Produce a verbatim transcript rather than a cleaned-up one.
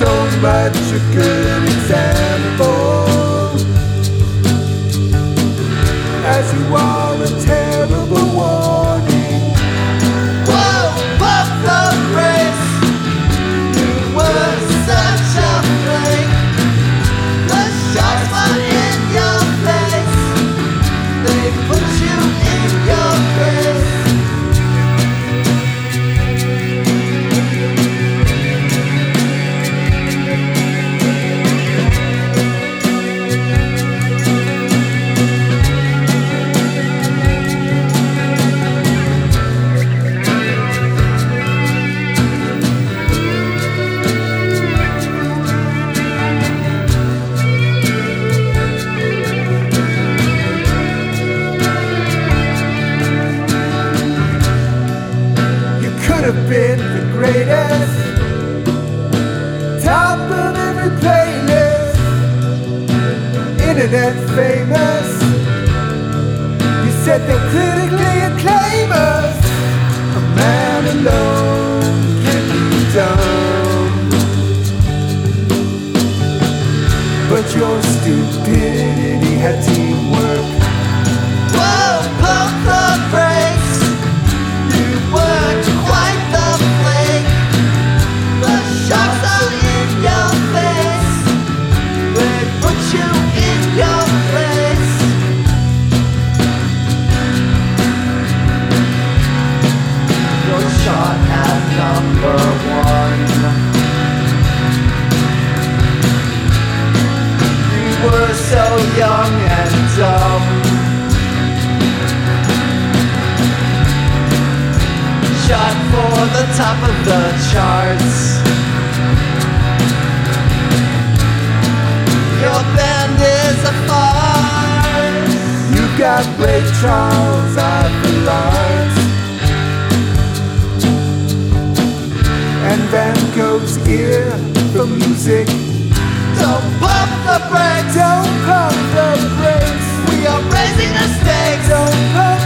so much a good example. As you are a terrible warning. Whoa, pump the brakes. You were such a flake. The sharks were in your face. They put you in your place. Could have been the greatest, top of every playlist, internet famous. You said they'll critically acclaim us. A man alone can be dumb, but your stupidity had teamwork. Whoa, pump the brakes. You weren't quite the flake. The sharks are in your face. They put you in your place. Your shot at number one. You were so young and dumb. Shot for the top of the charts. Your band is a farce. You got Ray Charles at the lights, and Van Gogh's ear for music. Don't pump the brakes. Don't pump the brakes. We are raising the stakes. Don't pump